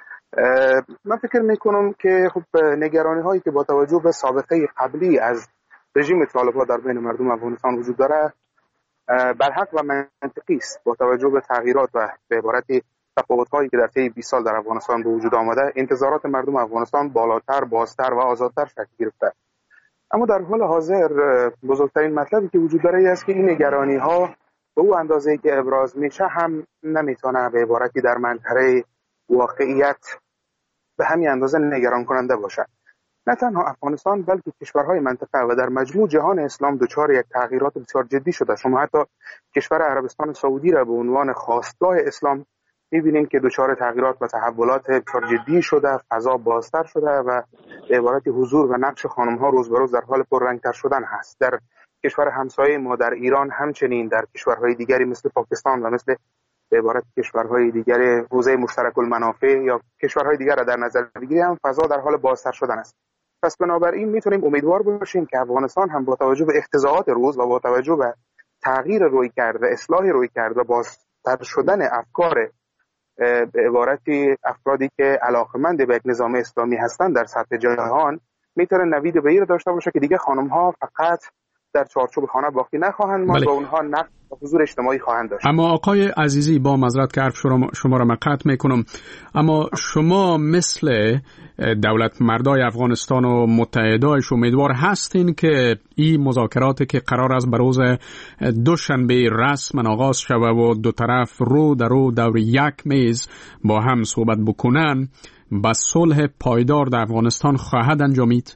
من فکر میکنم که خب نگرانی‌هایی که با توجه به سابقه قبلی از رژیم طالبان در بین مردم افغانستان وجود داره برحق و منطقی است. با توجه به تغییرات و به عبارتی تفاوت‌هایی که در طی 20 سال در افغانستان به وجود آمده، انتظارات مردم افغانستان بالاتر، بازتر و آزادتر شکل گرفته. اما در حال حاضر بزرگترین مطلبی که وجود داره است که این نگرانی‌ها به او اندازه‌ای که ابراز میشه هم نمیتونه به عبارتی در منطقه واقعیت به همین اندازه نگران کننده باشه. نه تنها افغانستان بلکه کشورهای منطقه و در مجموع جهان اسلام دچار یک تغییرات بسیار جدی شده. شما حتی کشور عربستان سعودی را به عنوان خواستگاه اسلام می‌بینید که دچار تغییرات و تحولات بسیار جدی شده، فضا بازتر شده و به عبارتی حضور و نقش خانم‌ها روز به روز در حال پررنگ‌تر شدن هست. در کشور همسایه ما در ایران همچنین در کشورهای دیگری مثل پاکستان و مثل به عبارت کشورهای دیگر حوزه مشترک المنافع یا کشورهای دیگر را در نظر بگیریم هم فضا در حال بازتر شدن است. پس بنابراین میتونیم امیدوار باشیم که افغانستان هم با توجه به اختزاعات روز و با توجه به تغییر رویکرد و اصلاح رویکرد و بازتر شدن افکار به عبارتی افرادی که علاقمند به یک نظام اسلامی هستند در سطح جهان میتونه نوید بهیر داشته باشه که دیگه خانم‌ها فقط در چارچوب خانه باقی نخواهند ماند و اونها نقش و حضور اجتماعی خواهند داشت. اما آقای عزیزی با معذرت که حرف شما را قطع میکنم، اما شما مثل دولت مردای افغانستان و متحدایش امیدوار هستین که این مذاکراتی که قرار است به روز دوشنبه رسما آغاز شوه و دو طرف رو در رو دور یک میز با هم صحبت بکنن به صلح پایدار در افغانستان خواهد انجامید؟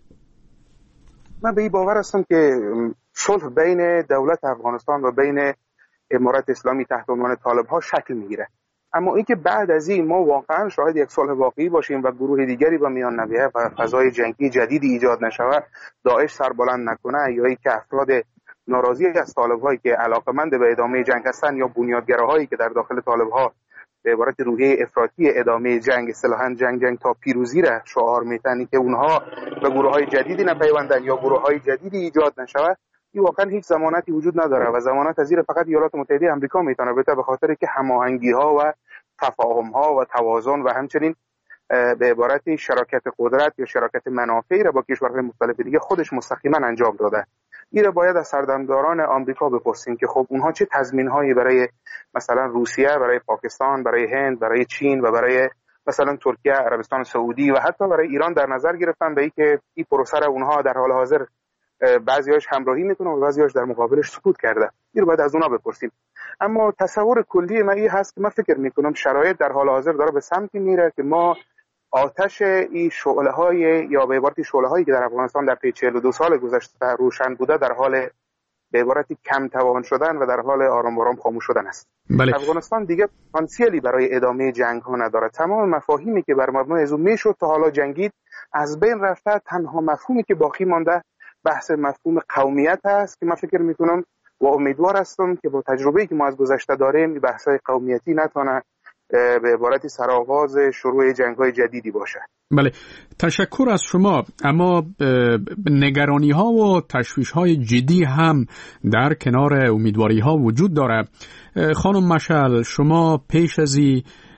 من به این باور هستم که صلح بین دولت افغانستان و بین امارت اسلامی تحت عنوان طالب‌ها شکل میگیره. اما اینکه بعد از این ما واقعا شاهد یک صلح واقعی باشیم و گروه دیگری به میان نبیه و فضای جنگی جدیدی ایجاد نشود، داعش سربلند نکنه یا اینکه افراد ناراضی از طالب‌هایی که علاقمند به ادامه جنگ هستند یا بنیادگراهایی که در داخل طالب‌ها به عبارت روحیه افراطی ادامه جنگ اصطلاحاً جنگ تا پیروزی را شعار میتن که اونها به گروه‌های جدیدی نپیوندن یا گروه‌های جدیدی ایجاد نشود، این واقعا هیچ ضمانتی وجود نداره و ضمانت از این فقط ایالات متحده آمریکا میتونه بده، به خاطر که هماهنگی‌ها و تفاهم‌ها و توازن و همچنین به عبارت شراکت قدرت یا شراکت منافعی را با کشورهای مختلف دیگه خودش مستقیما انجام داده. این را باید از سردمداران آمریکا بپرسیم که خب اونها چه تضمین‌هایی برای مثلا روسیه، برای پاکستان، برای هند، برای چین و برای مثلا ترکیه، عربستان سعودی و حتی برای ایران در نظر گرفتن به اینکه این پروسه را اونها در حال حاضر بعضی‌هاش همراهی میکنه و بعضی‌هاش در مقابلش سکوت کرده. این رو باید از اونها بپرسیم. اما تصور کلی من این هست که من فکر میکنم شرایط در حال حاضر داره به سمتی میره که ما آتش این شعله‌های یا به عبارتی شعله‌هایی که در افغانستان در طی 42 سال گذشته روشن بوده در حال به عبارتی کم توان شدن و در حال آرام آرام خاموش شدن است. بله. افغانستان دیگه پتانسیلی برای ادامه جنگ‌ها نداره. تمام مفاهیمی که بر مبنای از اون میشد تا حالا جنگید از بین رفته. تنها مفهومی که باقی مانده بحث مفهوم قومیت است که من فکر میکنم و امیدوار هستم که با تجربه‌ای که ما از گذشته داریم بحث‌های قومیتی نتونه به عبارتی سرآغاز شروع جنگ‌های جدیدی باشه. بله، تشکر از شما. اما نگرانی‌ها و تشویش‌های جدی هم در کنار امیدواری‌ها وجود داره. خانم مشعل، شما پیش از این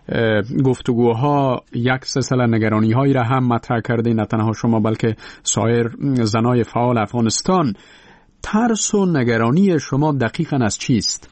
گفتگوها یک سلسله نگرانی هایی را هم مطرح کرده، نه تنها شما بلکه سایر زنای فعال افغانستان. ترس و نگرانی شما دقیقاً از چیست؟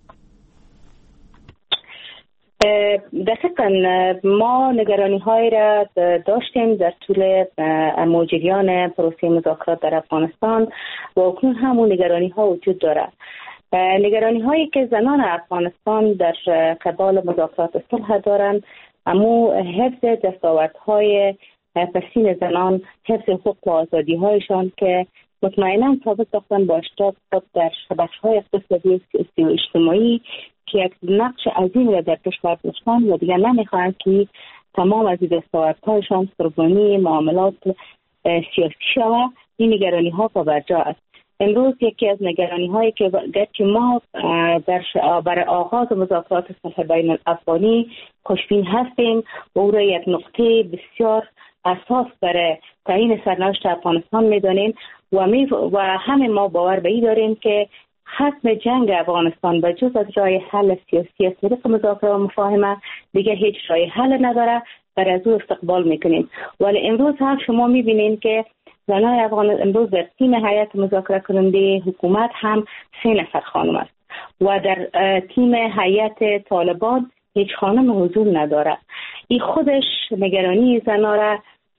دقیقاً ما نگرانی های را داشتیم در طول موجریان پروسه مذاکرات در افغانستان و اکنون همون نگرانی ها وجود دارد. نگرانی هایی که زنان افغانستان در قبال مذاکرات صلح دارند، اما حفظ دستاوردهای پسین زنان، حفظ حقوق و آزادی هایشان که مطمئنا ثابت ساختن با اشتراک خود در بخش‌های اقتصادی، سیاسی و اجتماعی که یک نقش عظیم را در کشور داشتن و دیگر نمیخواهند که تمام از دستاوردهایشان قربانی معاملات سیاسی شود. این نگرانی ها پابرجا است. امروز یکی از نگرانی هایی که گرچه ما برای آغاز مذاکرات صلح بین الافغانی خوشبین هستیم و او را یک نقطه بسیار اساس برای تعیین سرنوشت افغانستان میدانیم و همه ما باور به این داریم که ختم جنگ افغانستان به جز از راه حل سیاسی از طریق مذاکره و مفاهمه دیگه هیچ راه حل نداره، برای از او استقبال میکنیم. ولی امروز هم شما میبینید که زنان افغان امروز در تیم هیئت مذاکره کننده حکومت هم 3 نفر خانم است و در تیم هیئت طالبان هیچ خانم حضور نداره. این خودش نگرانی زنان را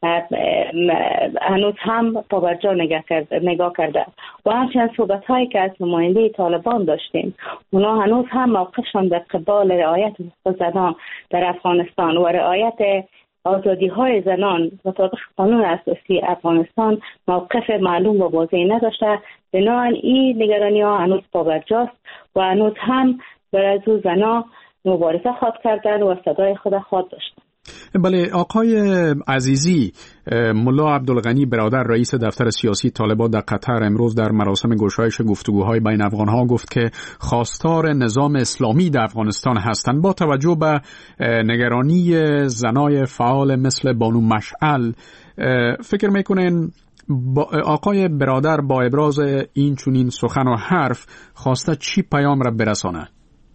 هنوز هم پابرجا نگاه کرده و همچنین صحبت هایی که از نماینده طالبان داشتیم، اونا هنوز هم موقفشان در قبال رعایت حقوق زنان در افغانستان و رعایت آزادی های زنان و طبق قانون اساسی افغانستان موقف معلوم و واضحی نداشته. بنابراین این نگرانی ها هنوز پابرجاست و هنوز هم برای از او زنان مبارزه خواهد کردن و صدای خود خواهد داشتن. بله، آقای عزیزی، ملا عبدالغنی برادر رئیس دفتر سیاسی طالبان در قطر امروز در مراسم گشایش گفتگوهای بین افغانها گفت که خواستار نظام اسلامی در افغانستان هستند. با توجه به نگرانی زنای فعال مثل بانو مشعل، فکر میکنین آقای برادر با ابراز این چنین سخن و حرف خواسته چی پیام را برسانه؟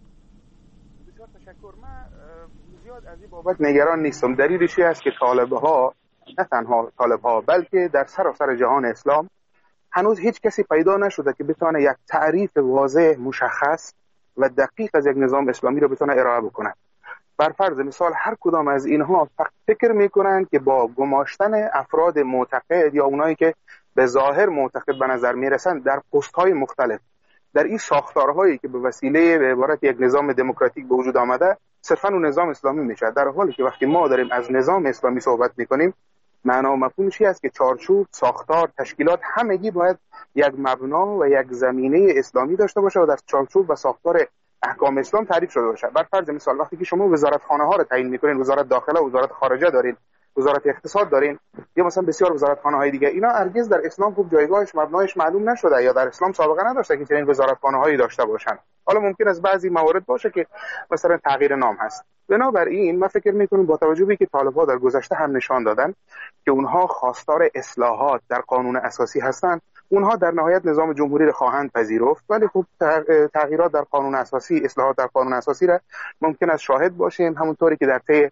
بابت نگران نیستم. دلیلش است که طالبها، نه تنها طالبها بلکه در سراسر جهان اسلام هنوز هیچ کسی پیدا نشده که بتونه یک تعریف واضح، مشخص و دقیق از یک نظام اسلامی رو بتونه ارائه بکنه. بر فرض مثال هر کدام از اینها فکر میکنن که با گماشتن افراد معتقد یا اونایی که به ظاهر معتقد به نظر میرسن در پست‌های مختلف در این ساختارهایی که به وسیله به عبارت یک نظام دموکراتیک به وجود آمده صرفاً اون نظام اسلامی میشه، در حالی که وقتی ما داریم از نظام اسلامی صحبت میکنیم معنا و مفهومش این است که چارچوب، ساختار، تشکیلات همگی باید یک مبنا و یک زمینه اسلامی داشته باشه و در چارچوب و ساختار احکام اسلام تعریف شده باشه. بر فرض مثال وقتی که شما وزارتخانه ها رو تعیین میکنین، وزارت داخله، وزارت خارجه دارین، وزارت اقتصاد دارین یا مثلا بسیار وزارتخانه های دیگه، اینا هرگز در اسلام خوب جایگاهش، مبنایش معلوم نشده یا در اسلام سابقه نداشته که چنین وزارتخانه هایی داشته باشن. حالا ممکن است بعضی موارد باشه که مثلا تغییر نام هست. بنابراین من فکر میکنم با توجه به اینکه طالب‌ها در گذشته هم نشان دادن که اونها خواستار اصلاحات در قانون اساسی هستند، اونها در نهایت نظام جمهوری را خواهند پذیرفت، ولی خب تغییرات در قانون اساسی، اصلاحات در قانون اساسی را ممکن است شاهد باشیم. همونطوری که در طی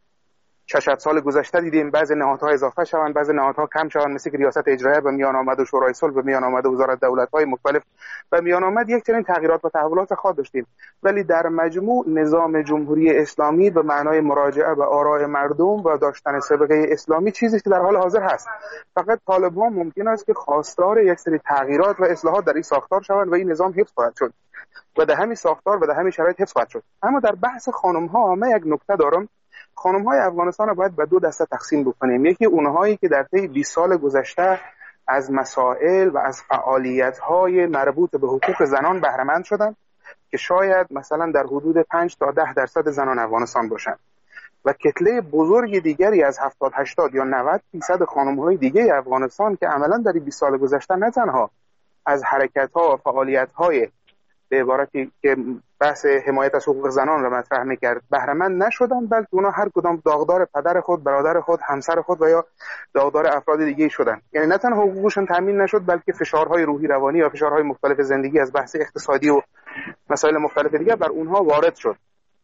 6 سال گذشته دیدیم بعضی نهادها اضافه شوند، بعضی نهادها کم شوند، مثل که ریاست اجراییه به میان آمد و شورای صلح به میان آمد و وزارت دولت‌های مختلف به میان آمد. یک چنین تغییرات و تحولات خواهد داشتیم، ولی در مجموع نظام جمهوری اسلامی به معنای مراجعه به آراء مردم و داشتن سابقه اسلامی چیزی که در حال حاضر هست. فقط طالب‌ها ممکن است که خواستار یک سری تغییرات و اصلاحات در این ساختار شوند و این نظام حفظ خواهد شد و در همین ساختار و در همین شرایط حفظ خواهد شد. اما در بحث خانم‌ها من یک نکته دارم. خانم‌های افغانستان رو باید به 2 دسته تقسیم بکنیم. یکی اونهایی که در طی 20 سال گذشته از مسائل و از فعالیت‌های مربوط به حقوق زنان بهره مند شدن که شاید مثلا در حدود 5 تا 10% زنان افغانستان باشند و کتله بزرگ دیگری از 70 80 یا 90% خانم‌های دیگه افغانستان که عملاً در 20 سال گذشته نه تنها از حرکت‌ها و فعالیت‌های به عبارتی که بحث حمایت از حقوق زنان را مطرح می‌کرد بهره مند نشدن، بلکه اونا هر کدام داغدار پدر خود، برادر خود، همسر خود و یا داغدار افراد دیگه شدن. یعنی نه تنها حقوقشون تامین نشد بلکه فشارهای روحی روانی یا فشارهای مختلف زندگی از بحث اقتصادی و مسائل مختلف دیگه بر اونها وارد شد.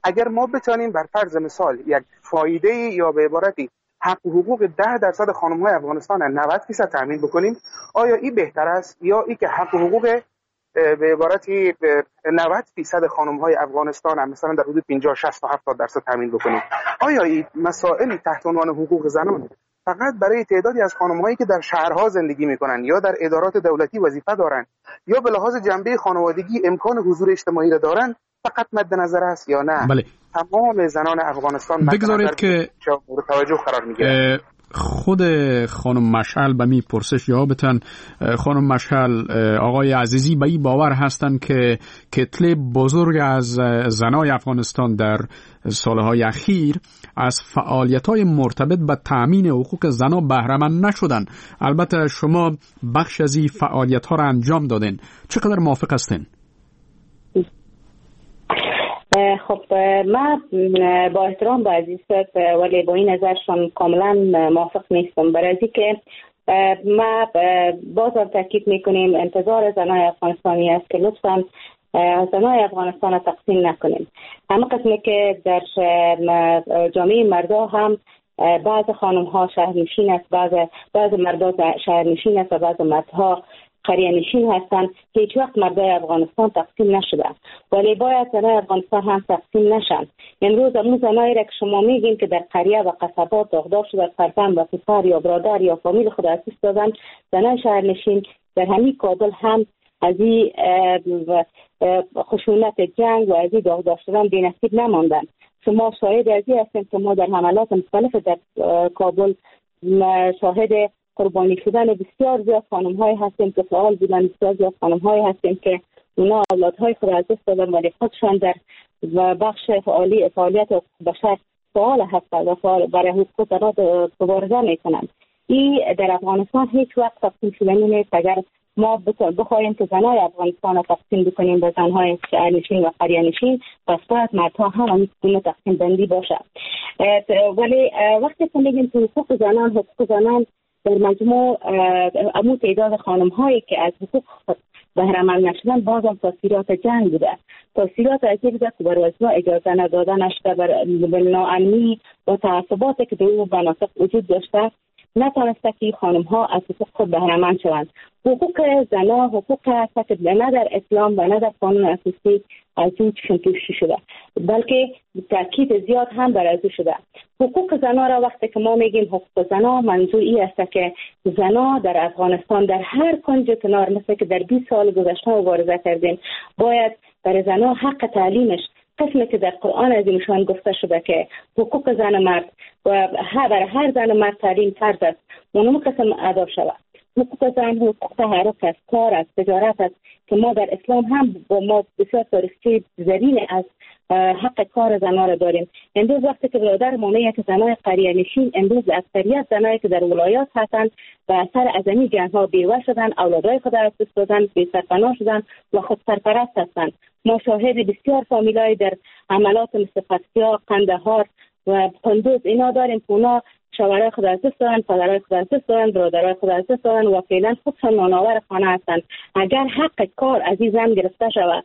اگر ما بتونیم بر فرض مثال یک فایده یا به عبارتی حق و حقوق 10% خانم‌های افغانستان 90% تامین بکنیم، آیا این بهتر است یا این که حق و حقوق به عبارتی 90% خانم‌های افغانستان هم مثلا در حدود 50 60 تا 70% تامین بکنیم؟ آیا این مسائل تحت عنوان حقوق زنان فقط برای تعدادی از خانم‌هایی که در شهرها زندگی می‌کنند یا در ادارات دولتی وظیفه دارند یا به لحاظ جنبه خانوادگی امکان حضور اجتماعی را دارند فقط مد نظر است یا نه؟ بله. تمام زنان افغانستان بگذارید که مورد توجه قرار می‌گیرند. خود خانم مشعل به می پرسش جواب بدن. خانم مشعل، آقای عزیزی به این باور هستند که کتله بزرگ از زنای افغانستان در سالهای اخیر از فعالیت‌های مرتبط به تأمین حقوق زنا بهره مند نشدند. البته شما بخش از این فعالیت‌ها را انجام دادین. چقدر موافق هستین؟ خب من با احترام به عزیزت ولی با این نظرشون کاملا موافق نیستم، برای اینکه ما بازم تاکید میکنیم انتظار زنای افغانستانی است که لطفا زنای افغانستان را تقسیم نکنیم. همه قسمی که در جامعه مردا هم بعض خانم ها شهرنشین است، بعض مردا شهرنشین است و بعض مردها قریه نشین هستند. هیچ وقت مردای افغانستان تقسیم نشدند، ولی باید زنای افغانستان هم تقسیم نشن. امروز همون زنایی را که شما میگین که در قریه و قصبات داغدار شده، فرزند و پسر یا برادر یا فامیل خود از دست دادن، زنای شهرنشین در همین کابل هم از این خشونت جنگ و از این داغدار شدن بی‌نصیب نماندن. شما شاهد از این هستید که ما در حملات مختلف در کابل شاهد قربانی شدن بسیار زیاد خانم‌های هستیم که فعال بودن، بسیار زیاد خانم‌های هستیم که اونا اولادهای خود از دست دادن ولی خودشان در بخش فعالیت بشر فعال هستند و برای حقوق زنان مبارزه میکنند. این در افغانستان هیچ وقت تقسیم شدنی نیست. اگر ما بخواهیم که زنای افغانستان را تقسیم بکنیم به زنهای شهرنشین و قریه نشین، پس باید مردها هم همین تقسیم بندی باشه. ولی وقتی که میگیم که حقوق زنان در مجموع امو تعداد خانم هایی که از حقوق بهره مند نشدن بازم تاثیرات جنگ بوده. تاثیرات از این بوده که بر وضع اجازه ندادنش بر ناامنی و تعصباتی که در اون مناطق وجود داشته نتوانسته که خانم ها از حقوق خود بهره مند شوند. حقوق زنا حقوق هست که نه در اسلام و نه در قانون اساسی از این توشی شده، بلکه تاکید زیاد هم بر از شده. حقوق زنا را وقتی که ما میگیم حقوق زنا، منظور این است که زنا در افغانستان در هر کنج کنار، مثل که در 20 سال گذشته مبارزه کردیم، باید برای زنا حق تعلیمش قسمی که در قرآن عظیمشان گفته شده که حقوق زن و مرد و برای هر زن و مرد تعلیم فرض است، اونم قسم ادا شود. حقوق زن حقوق تحرک است، کار است، تجارت است که ما در اسلام هم با ما بسیار تاریخچه زرین از حق کار زنان را داریم. امروز وقتی که برادر ما میگه که زنای قریه نشین، امروز اکثریت زنایی که در ولایات هستند و اثر ازمی جنگ‌ها بیوه شدن، اولادای خود از دست دادن، بی سرپناه شدن و خود سرپرست هستند. ما شاهد بسیار فامیلای در عملات مثل فتیا، قندهار و قندوز اینا داریم که اونا شوهرای خود از دست دارن، پدرای خود از دست دارن، برادرای خود از دست دارن و فعلا خودشان نانآور خانه هستند. اگر حق کار از این زن گرفته شود